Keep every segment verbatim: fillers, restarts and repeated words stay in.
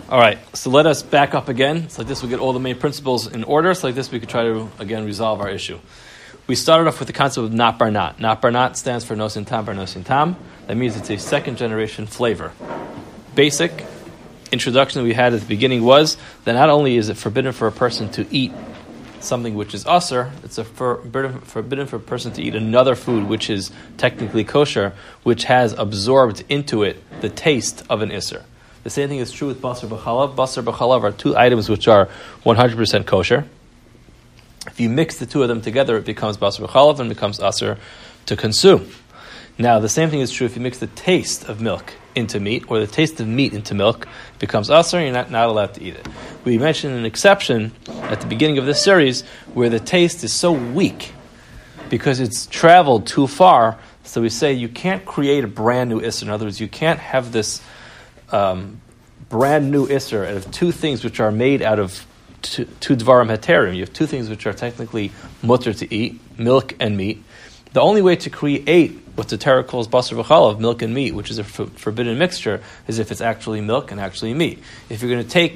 All right, so let us back up again. So like this, we get all the main principles in order. So like this, we could try to, again, resolve our issue. We started off with the concept of not bar not. Not bar not stands for nosin tam bar nosin tam. That means it's a second generation flavor. Basic introduction that we had at the beginning was that not only is it forbidden for a person to eat something which is usher, it's a forbidden, forbidden for a person to eat another food which is technically kosher, which has absorbed into it the taste of an isser. The same thing is true with basar b'chalav. Basar b'chalav are two items which are one hundred percent kosher. If you mix the two of them together, it becomes basar b'chalav and becomes usher to consume. Now, the same thing is true if you mix the taste of milk into meat, or the taste of meat into milk, it becomes usher, and you're not, not allowed to eat it. We mentioned an exception at the beginning of this series where the taste is so weak because it's traveled too far. So we say you can't create a brand new isser. In other words, you can't have this um, brand new isser out of two things which are made out of two, two dvarim heterim. You have two things which are technically mutter to eat, milk and meat. The only way to create what the Torah calls basar v'chalav, milk and meat, which is a f- forbidden mixture, is if it's actually milk and actually meat. If you're going to take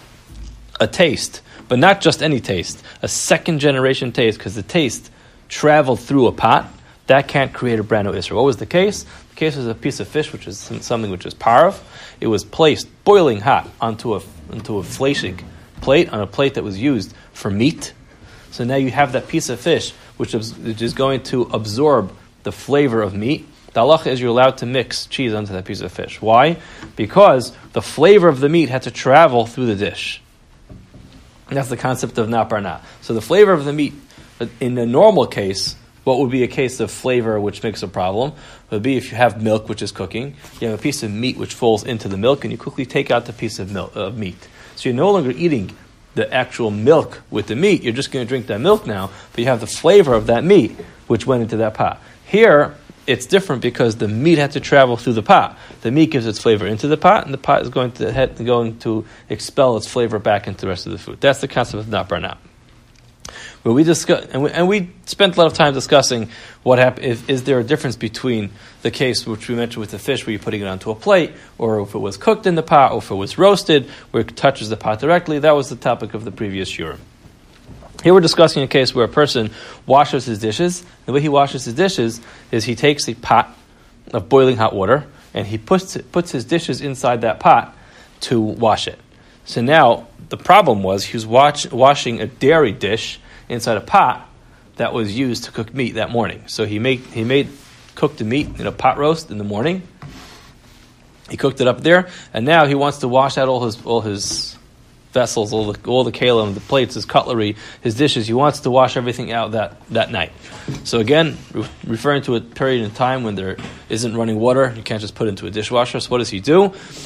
a taste, but not just any taste, a second generation taste, because the taste traveled through a pot, that can't create a brand new isser. What was the case? The case was a piece of fish, which is something which is parav. It was placed boiling hot onto a onto a fleshig plate, on a plate that was used for meat. So now you have that piece of fish, which is, which is going to absorb the flavor of meat. The halacha is you're allowed to mix cheese onto that piece of fish. Why? Because the flavor of the meat had to travel through the dish. And that's the concept of not bar not. So the flavor of the meat, in a normal case, what would be a case of flavor which makes a problem would be if you have milk which is cooking, you have a piece of meat which falls into the milk, and you quickly take out the piece of milk, of meat. So you're no longer eating the actual milk with the meat, you're just going to drink that milk now, but you have the flavor of that meat which went into that pot. Here, it's different because the meat had to travel through the pot. The meat gives its flavor into the pot, and the pot is going to head, going to expel its flavor back into the rest of the food. That's the concept of not bar not. Where we discuss, and we, and we spent a lot of time discussing what happened. If, is there a difference between the case which we mentioned with the fish, where you're putting it onto a plate, or if it was cooked in the pot, or if it was roasted, where it touches the pot directly? That was the topic of the previous shiur. Here we're discussing a case where a person washes his dishes. The way he washes his dishes is he takes a pot of boiling hot water and he puts puts his dishes inside that pot to wash it. So now the problem was he was watch, washing a dairy dish inside a pot that was used to cook meat that morning. So he made he made cooked the meat in a pot roast in the morning. He cooked it up there, and now he wants to wash out all his all his vessels, all the all the kalim, the plates, his cutlery, his dishes. He wants to wash everything out that, that night. So again, re- referring to a period in time when there isn't running water, you can't just put it into a dishwasher. So what does he do?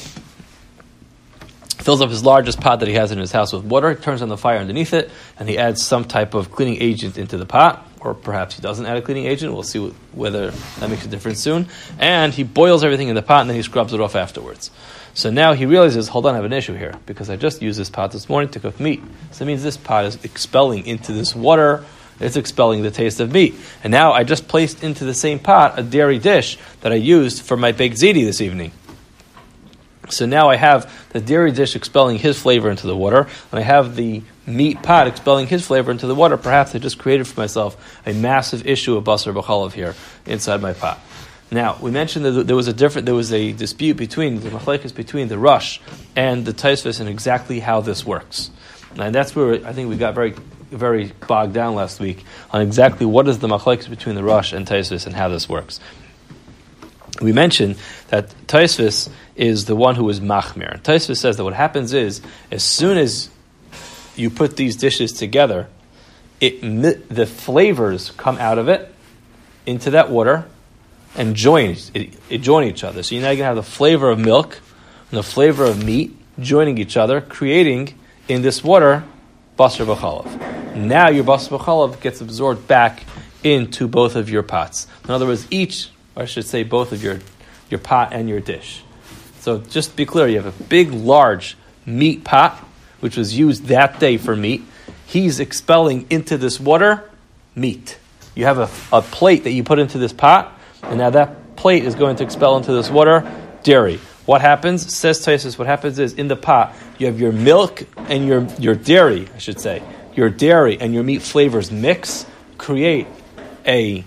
Fills up his largest pot that he has in his house with water, turns on the fire underneath it, and he adds some type of cleaning agent into the pot, or perhaps he doesn't add a cleaning agent. We'll see whether that makes a difference soon. And he boils everything in the pot, and then he scrubs it off afterwards. So now he realizes, hold on, I have an issue here, because I just used this pot this morning to cook meat. So that means this pot is expelling into this water, it's expelling the taste of meat. And now I just placed into the same pot a dairy dish that I used for my baked ziti this evening. So now I have the dairy dish expelling his flavor into the water, and I have the meat pot expelling his flavor into the water. Perhaps I just created for myself a massive issue of basar b'chalav here inside my pot. Now, we mentioned that there was a different, there was a dispute between, the machlekes between the Rush and the Tosfos and exactly how this works. And that's where I think we got very, very bogged down last week on exactly what is the machlekes between the Rush and Tosfos and how this works. We mentioned that Tosfos is the one who is machmir. Tosfos says that what happens is, as soon as you put these dishes together, it the flavors come out of it into that water and join it, it join each other. So you're now going to have the flavor of milk and the flavor of meat joining each other, creating in this water basar b'chalav. Now your basar b'chalav gets absorbed back into both of your pots. In other words, each, or I should say both of your, your pot and your dish. So just to be clear, you have a big, large meat pot, which was used that day for meat. He's expelling into this water meat. You have a, a plate that you put into this pot, and now that plate is going to expel into this water dairy. what happens? Says Tosfos, what happens is in the pot you have your milk and your your dairy, I should say, your dairy and your meat flavors mix, create a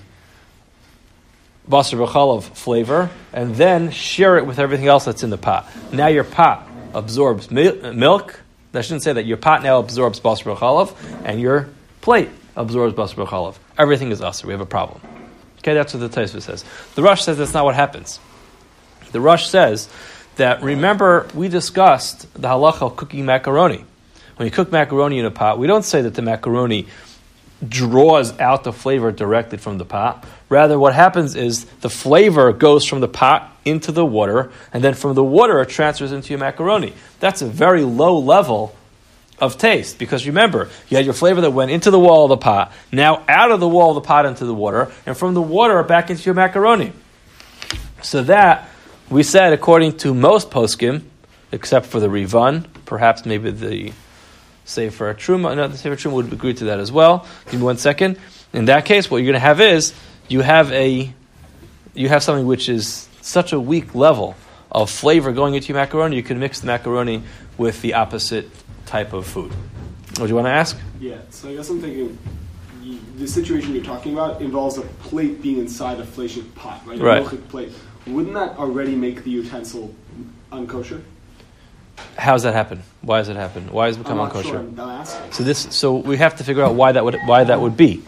basar b'chalav flavor, and then share it with everything else that's in the pot. Now your pot absorbs mil- milk. I shouldn't say that. Your pot now absorbs basar b'chalav, and your plate absorbs basar b'chalav. Everything is usher. We have a problem. Okay, that's what the Tosfos says. The Rosh says that's not what happens. The Rosh says that, remember, we discussed the halacha of cooking macaroni. When you cook macaroni in a pot, we don't say that the macaroni draws out the flavor directly from the pot. Rather, what happens is the flavor goes from the pot into the water, and then from the water it transfers into your macaroni. That's a very low level of taste, because remember, you had your flavor that went into the wall of the pot, now out of the wall of the pot into the water, and from the water back into your macaroni. So that, we said, according to most poskim, except for the Rivan, perhaps maybe the Sefer Truma, no, the Sefer Truma would agree to that as well. Give me one second. In that case, what you're going to have is, you have a, you have something which is such a weak level of flavor going into your macaroni, you can mix the macaroni with the opposite type of food. What do you want to ask? Yeah, so I guess I'm thinking, you, the situation you're talking about involves a plate being inside a fleshik pot, right? A right. milchik plate. Wouldn't that already make the utensil unkosher? How does that happen? Why does it happen? Why does it become I'm not unkosher? Sure. I'm not asking. So this, so we have to figure out why that would why that would be.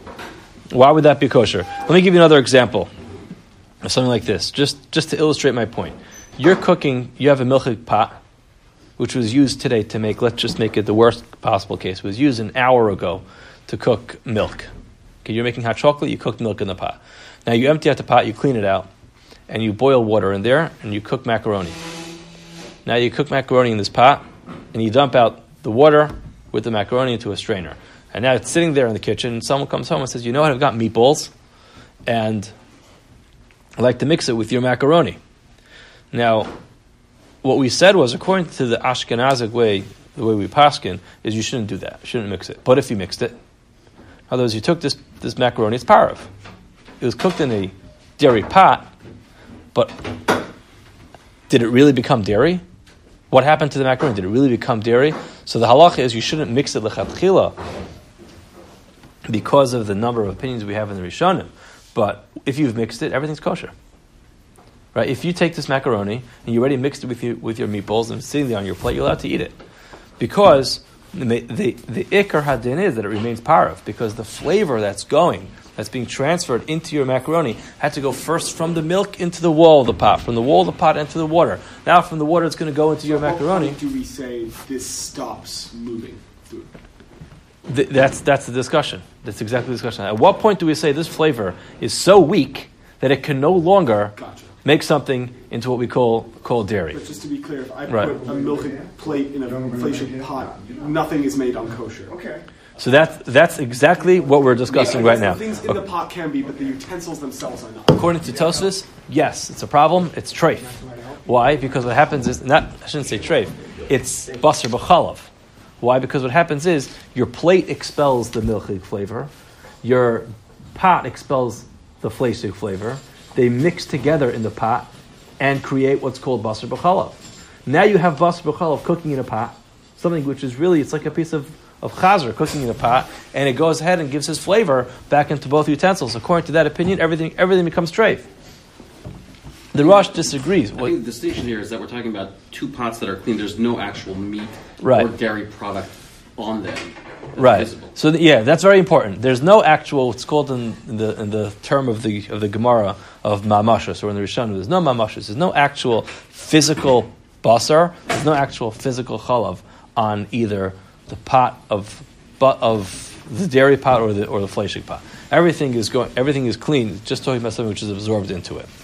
Why would that be kosher? Let me give you another example of something like this, just just to illustrate my point. You're cooking. You have a milchik pot, which was used today to make. Let's just make it the worst possible case. It was used an hour ago to cook milk. Okay, you're making hot chocolate. You cooked milk in the pot. Now you empty out the pot. You clean it out, and you boil water in there, and you cook macaroni. Now you cook macaroni in this pot, and you dump out the water with the macaroni into a strainer. And now it's sitting there in the kitchen, and someone comes home and says, you know what, I've got meatballs, and I'd like to mix it with your macaroni. Now, what we said was, according to the Ashkenazic way, the way we paskin, is you shouldn't do that. You shouldn't mix it. But if you mixed it, in other words, you took this, this macaroni, it's parav. It was cooked in a dairy pot, but did it really become dairy? What happened to the macaroni? Did it really become dairy? So the halacha is you shouldn't mix it lechatchila because of the number of opinions we have in the Rishonim. But if you've mixed it, everything's kosher. Right? If you take this macaroni and you already mixed it with your, with your meatballs and it's sitting there on your plate, you're allowed to eat it. Because the the, the ikar hadin is that it remains parav, because the flavor that's going, that's being transferred into your macaroni, had to go first from the milk into the wall of the pot, from the wall of the pot into the water. Now from the water it's going to go into so your macaroni. How do we say this stops moving food? Th- that's that's the discussion. That's exactly the discussion. At what point do we say this flavor is so weak that it can no longer Gotcha. make something into what we call call dairy? But just to be clear, if I Right. put a milking plate in a fleshik pot, nothing is made unkosher. Okay. So that's that's exactly what we're discussing Yeah, I right guess now. the things in the pot can be, but the utensils themselves are not. According to Tosfos, yes, it's a problem. It's treif. Why? Because what happens is, not I shouldn't say treif, it's basar b'chalav. Why? Because what happens is your plate expels the milchig flavor, your pot expels the fleshig flavor. They mix together in the pot and create what's called basar b'chalav. Now you have basar b'chalav cooking in a pot, something which is really, it's like a piece of, of chazer cooking in a pot, and it goes ahead and gives his flavor back into both utensils. According to that opinion, everything everything becomes treif. The Rosh disagrees. I think the distinction here is that we're talking about two pots that are clean. There's no actual meat Right. or dairy product on them. That's Right. visible. So the, yeah, that's very important. There's no actual. It's called in, in the in the term of the of the Gemara of mamashas, or in the Rishonim. There's no mamashas. There's no actual physical basar. There's no actual physical chalav on either the pot of but of the dairy pot or the or the fleshik pot. Everything is going. Everything is clean. It's just talking about something which is absorbed into it.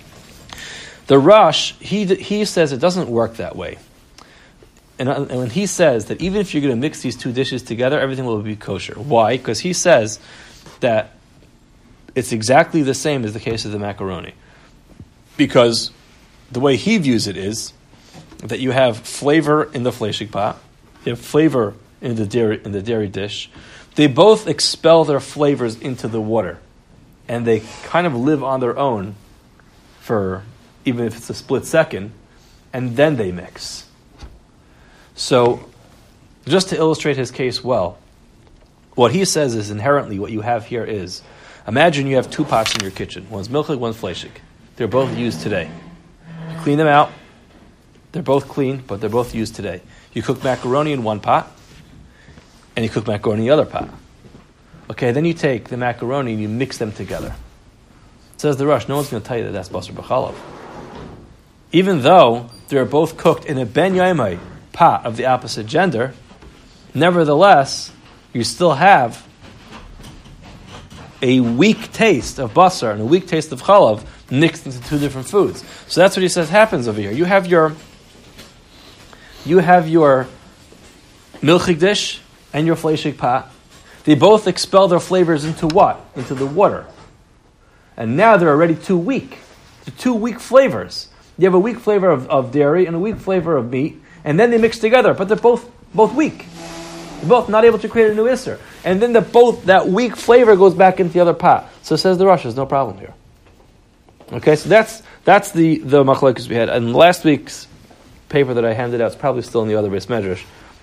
The Rosh, he he says it doesn't work that way. And, and when he says that even if you're going to mix these two dishes together, everything will be kosher. Why? Because he says that it's exactly the same as the case of the macaroni. Because the way he views it is that you have flavor in the fleshik pot, you have flavor in the dairy in the dairy dish. They both expel their flavors into the water, and they kind of live on their own for, even if it's a split second, and then they mix. So, just to illustrate his case well, what he says is inherently what you have here is, imagine you have two pots in your kitchen. One's milchig, one's fleshig. They're both used today. You clean them out. They're both clean, but they're both used today. You cook macaroni in one pot, and you cook macaroni in the other pot. Okay, then you take the macaroni and you mix them together. It says the Rush, no one's going to tell you that that's basar b'chalav. Even though they're both cooked in a ben yaimai pot of the opposite gender, nevertheless, you still have a weak taste of basar and a weak taste of chalav mixed into two different foods. So that's what he says happens over here. You have your you have your milchig dish and your fleshig pot. They both expel their flavors into what? Into the water. And now they're already too weak. They're two weak flavors. You have a weak flavor of, of dairy and a weak flavor of meat, and then they mix together, but they're both both weak. They're both not able to create a new isser. And then the both that weak flavor goes back into the other pot. So says the Rosh, there's no problem here. Okay, so that's that's the, the machlokes we had. And last week's paper that I handed out is probably still in the other base medrash.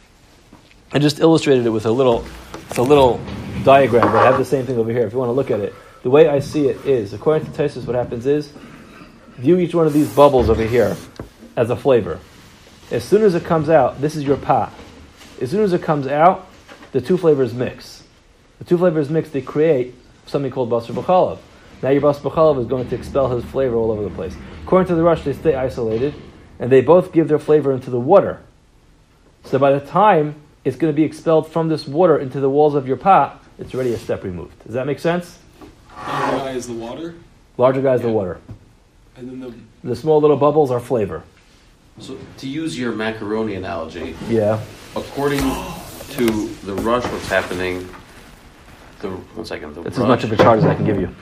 I just illustrated it with a little with a little diagram, but I have the same thing over here if you want to look at it. The way I see it is, according to Tosfos, what happens is, view each one of these bubbles over here as a flavor. As soon as it comes out, this is your pot. As soon as it comes out, the two flavors mix. The two flavors mix, they create something called basar b'chalav. Now your basar b'chalav is going to expel his flavor all over the place. According to the Rush, they stay isolated, and they both give their flavor into the water. So by the time it's going to be expelled from this water into the walls of your pot, it's already a step removed. Does that make sense? Larger guy is the water? Larger guy is Yeah. the water. And then the... The small little bubbles are flavor. So to use your macaroni analogy, Yeah. according to the Rush, what's happening? The one second. The That's Rush, as much of a chart as I can give you.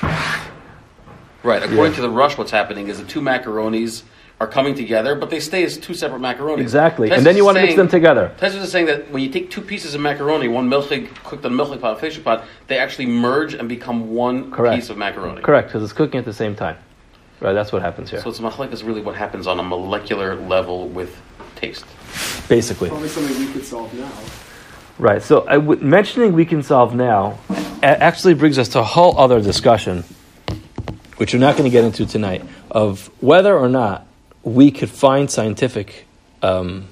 Right. According Yeah. to the Rush, what's happening is the two macaronis are coming together, but they stay as two separate macaronis. Exactly. Tessus And then you is want to mix saying- them together. Tesfos is saying that when you take two pieces of macaroni, one milchig cooked on a milchig pot, fleshig pot, they actually merge and become one Correct. piece of macaroni. Correct, because it's cooking at the same time. Right, that's what happens here. So it's machlek is really what happens on a molecular level with taste. Basically. Probably something we could solve now. Right, so I w- mentioning we can solve now a- actually brings us to a whole other discussion, which we're not going to get into tonight, of whether or not we could find scientific um,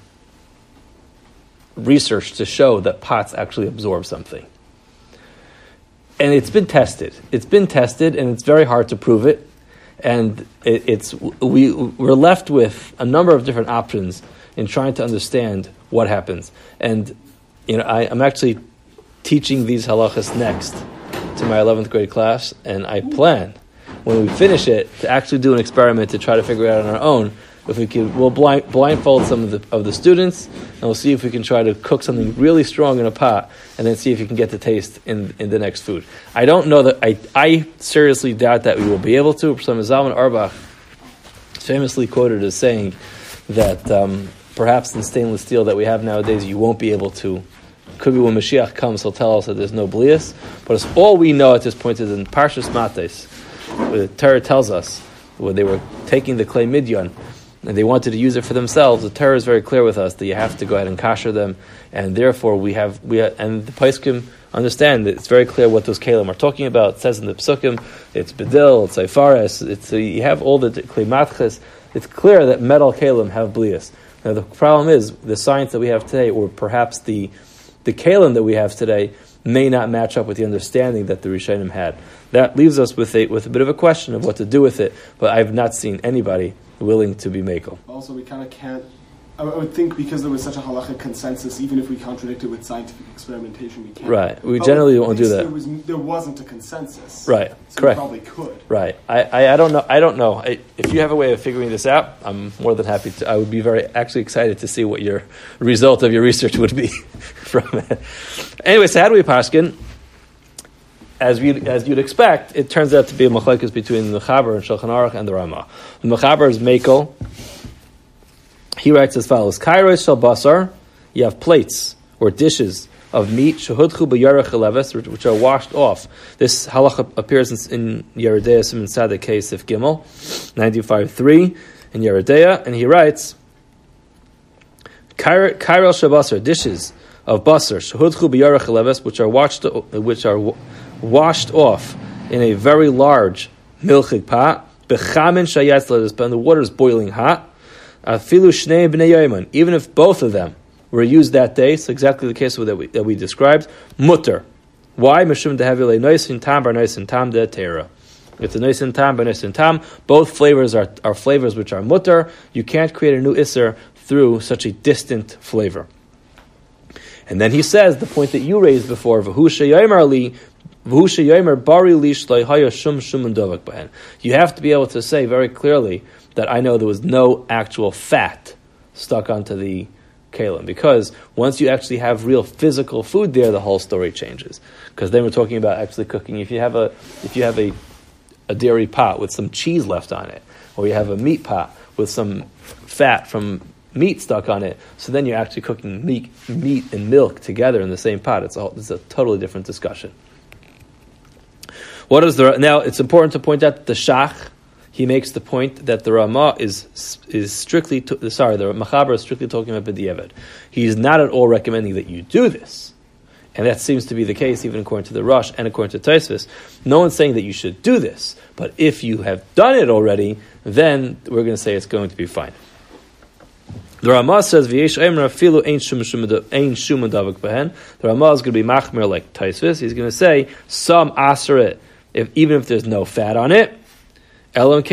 research to show that pots actually absorb something. And it's been tested. It's been tested, and it's very hard to prove it. And it, it's we we're left with a number of different options in trying to understand what happens. And you know, I, I'm actually teaching these halachas next to my eleventh grade class, and I plan when we finish it to actually do an experiment to try to figure it out on our own. If we could, we'll blind, blindfold some of the of the students, and we'll see if we can try to cook something really strong in a pot, and then see if you can get the taste in in the next food. I don't know that I I seriously doubt that we will be able to. Some Zalman Auerbach famously quoted as saying that um, perhaps in stainless steel that we have nowadays, you won't be able to. Could be when Mashiach comes, he'll tell us that there's no blias. But it's all we know at this point is in Parshas Mates, where the Torah tells us when they were taking the clay midyan, and they wanted to use it for themselves. The Torah is very clear with us that you have to go ahead and kasher them, and therefore we have we have, and the Poskim understand that it's very clear what those kalim are talking about. It says in the Psukim, it's bedil, it's Seifares, it's uh, you have all the klimatches. It's clear that metal kalim have blias. Now the problem is the science that we have today, or perhaps the the kalim that we have today, may not match up with the understanding that the Rishonim had. That leaves us with a with a bit of a question of what to do with it. But I've not seen anybody willing to be makel. Also, we kind of can't. I I would think because there was such a halachic consensus, even if we contradict it with scientific experimentation, we can't. Right. We But generally at won't do least that. There, was, there wasn't a consensus. Right. So Correct. we probably could. Right. I, I, I don't know. I don't know. I, if you have a way of figuring this out, I'm more than happy to. I would be very actually excited to see what your result of your research would be from it. Anyway, so how do we paskin? As we as you'd expect, it turns out to be a machlekes between the Mechaber and Shulchan Aruch and the Rama. The Mechaber is Mekel. He writes as follows: Kairos shel basar, you have plates or dishes of meat shehudchu b'yarech eleves, which are washed off. This halacha appears in, in Yeridei Siman Sadek Case of Gimel, ninety-five three. in Yeridea, and he writes, Kairel Shabasar, dishes of basar, shehudchu b'yarach leves, which are washed, which are washed off in a very large milchig pot, bechamin shayatz leves, and the water is boiling hot. Afilu shnei b'nei yoyman, even if both of them were used that day, it's exactly the case that we, that we described, mutter. Why? Mishum dehavile noisin tam bar noisin tam de tera. It's a noisin tam bar noisin tam. Both flavors are, are flavors which are mutter. You can't create a new isser through such a distant flavor. And then he says the point that you raised before, v'hu sheyomer li, v'hu sheyomer bari li shloi haya shum shum dovak bahen. You have to be able to say very clearly that I know there was no actual fat stuck onto the kalim, because once you actually have real physical food there, the whole story changes. Because then we're talking about actually cooking. If you have a if you have a, a dairy pot with some cheese left on it, or you have a meat pot with some fat from meat stuck on it, so then you're actually cooking meat, meat and milk together in the same pot. It's a, it's a totally different discussion. What is the now? It's important to point out that the Shach, he makes the point that the Ramah is is strictly to, sorry the Machaber is strictly talking about b'diavad. He's not at all recommending that you do this, and that seems to be the case even according to the Rosh and according to Tosfos. No one's saying that you should do this, but if you have done it already, then we're going to say it's going to be fine. The Ramah says v'yesh emra filu ein shum ein shum davak behen. The Ramah is going to be machmer like Tosfos. He's going to say some aser it if even if there's no fat on it. Unless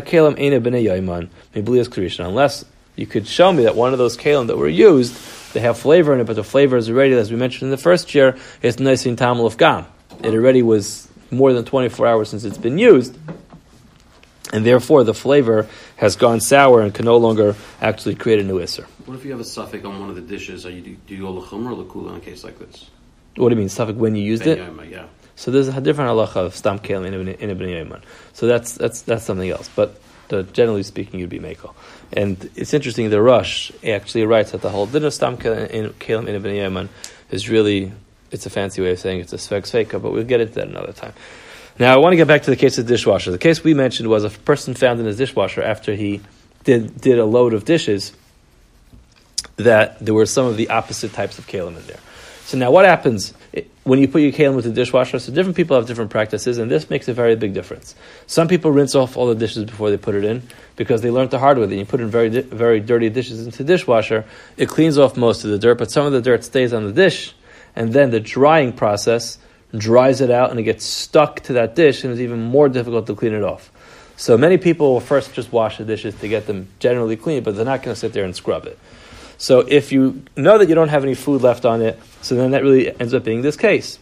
you could show me that one of those kalim that were used, they have flavor in it, but the flavor is already, as we mentioned in the first year, it's neisin tam of gam. It already was more than twenty-four hours since it's been used, and therefore the flavor has gone sour and can no longer actually create a new isser. What if you have a suffix on one of the dishes? Are you do, do you go l'chumra or l'kula in a case like this? What do you mean, suffix when you used Ben it? Yoma, yeah. So there's a different halacha of stam kelim in a b'nei yoman. So that's that's that's something else. But the, generally speaking, you'd be mekel. And it's interesting. The Rosh actually writes that the whole din of stam kelim in a b'nei yoman is really, it's a fancy way of saying it's a sveg sveika. But we'll get into that another time. Now I want to get back to the case of the dishwasher. The case we mentioned was a person found in his dishwasher after he did did a load of dishes that there were some of the opposite types of kelim in there. So now what happens when you put your kalim with the dishwasher? So different people have different practices, and this makes a very big difference. Some people rinse off all the dishes before they put it in because they learned the hard way. That you put in very very dirty dishes into the dishwasher, it cleans off most of the dirt, but some of the dirt stays on the dish, and then the drying process dries it out, and it gets stuck to that dish, and it's even more difficult to clean it off. So many people will first just wash the dishes to get them generally clean, but they're not going to sit there and scrub it. So if you know that you don't have any food left on it, so then that really ends up being this case.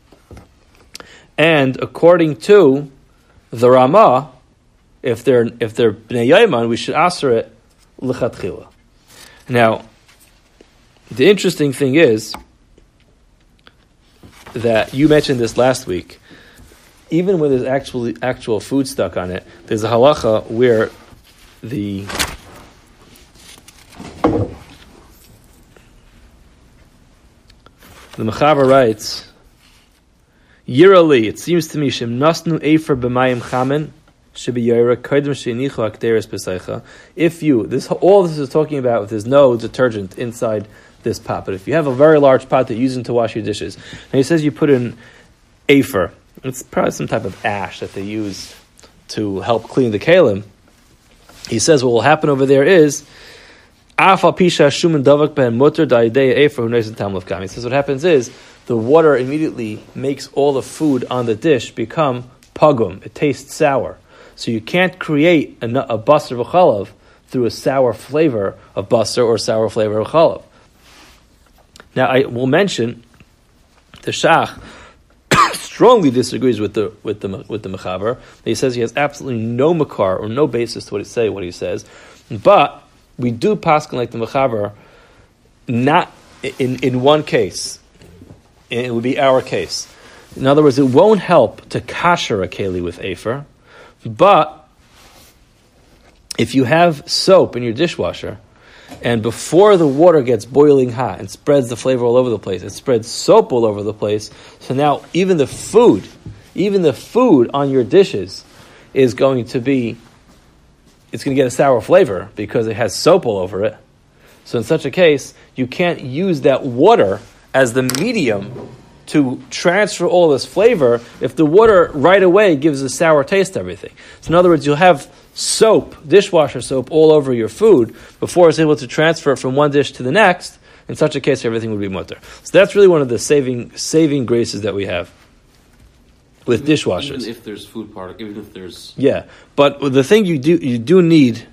And according to the Ramah, if they're if they're bnei yoman, we should aser it l'chatchila. Now, the interesting thing is that you mentioned this last week. Even when there's actually actual food stuck on it, there's a halacha where the The Mechaber writes, Yirali, it seems to me, Shem Nasnu Efer B'mayim Chamen, Shebi Yaira, Kaidem Sheinichu Akteris B'Seicha. If you, this all this is talking about, if there's no detergent inside this pot, but if you have a very large pot that you're using to wash your dishes, and he says you put in Efer, it's probably some type of ash that they use to help clean the kalim. He says what will happen over there is, he says what happens is the water immediately makes all the food on the dish become pagum. It tastes sour. So you can't create a, a basar v'chalav through a sour flavor of basar or sour flavor of chalav. Now I will mention the Shach strongly disagrees with the with the with the Mechaber. He says he has absolutely no makar or no basis to what he say what he says, but we do paskin like the Mechaber, not in, in one case. It would be our case. In other words, it won't help to kasher a keli with afer, but if you have soap in your dishwasher, and before the water gets boiling hot and spreads the flavor all over the place, it spreads soap all over the place, so now even the food, even the food on your dishes is going to be it's going to get a sour flavor because it has soap all over it. So in such a case, you can't use that water as the medium to transfer all this flavor if the water right away gives a sour taste to everything. So in other words, you'll have soap, dishwasher soap, all over your food before it's able to transfer it from one dish to the next. In such a case, everything would be mutter. So that's really one of the saving saving graces that we have with even, dishwashers. Even if there's food product, even if there's... Yeah, but the thing you do you do need,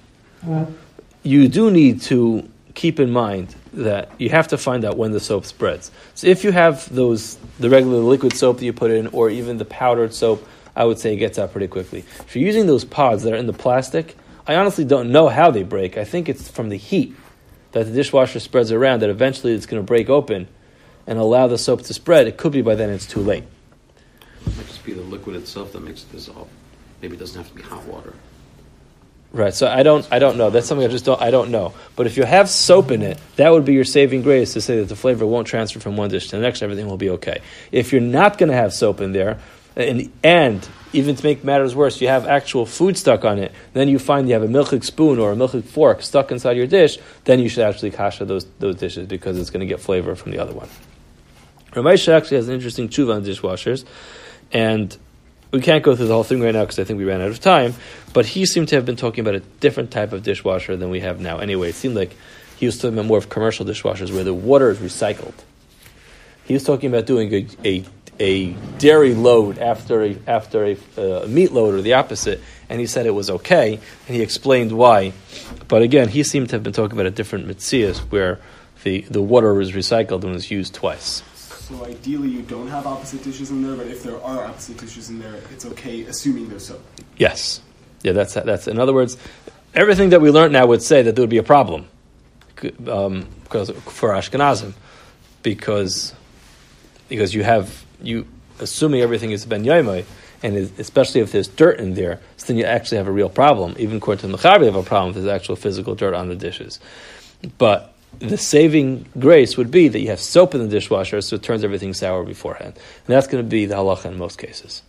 you do need to keep in mind that you have to find out when the soap spreads. So if you have those, the regular liquid soap that you put in, or even the powdered soap, I would say it gets out pretty quickly. If you're using those pods that are in the plastic, I honestly don't know how they break. I think it's from the heat that the dishwasher spreads around that eventually it's going to break open and allow the soap to spread. It could be by then it's too late. It might just be the liquid itself that makes it dissolve. Maybe it doesn't have to be hot water. Right, so I don't, I don't know. That's something I just don't, I don't know. But if you have soap in it, that would be your saving grace to say that the flavor won't transfer from one dish to the next. Everything will be okay. If you're not going to have soap in there, and, and even to make matters worse, you have actual food stuck on it, then you find you have a milchig spoon or a milchig fork stuck inside your dish, then you should actually kasha those those dishes because it's going to get flavor from the other one. Ramesha actually has an interesting tshuva on dishwashers, and we can't go through the whole thing right now because I think we ran out of time, but he seemed to have been talking about a different type of dishwasher than we have now. Anyway, it seemed like he was talking about more of commercial dishwashers where the water is recycled. He was talking about doing a, a, a dairy load after a, after a, uh, a meat load or the opposite, and he said it was okay, and he explained why. But again, he seemed to have been talking about a different mitzias where the, the water was recycled and was used twice. So ideally you don't have opposite dishes in there, but if there are opposite dishes in there, it's okay, assuming there's soap. Yes. Yeah, that's, that's in other words, everything that we learned now would say that there would be a problem um, because for Ashkenazim, because because you have, you assuming everything is ben yaimai, and especially if there's dirt in there, so then you actually have a real problem. Even according to the Mechaber, you have a problem if there's actual physical dirt on the dishes. But the saving grace would be that you have soap in the dishwasher, so it turns everything sour beforehand. And that's going to be the halacha in most cases.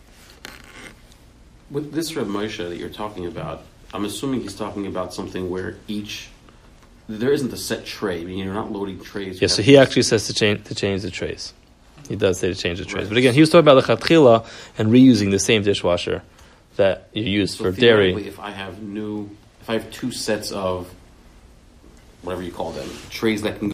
With this Reb Moshe that you're talking about, I'm assuming he's talking about something where each, there isn't a set tray. I mean, you're not loading trays. Yes, so he actually says to change to change the trays. He does say to change the trays. Right. But again, he was talking about the chatchila and reusing the same dishwasher that you use so for dairy. If I have new, if I have two sets of whatever you call them, trays that can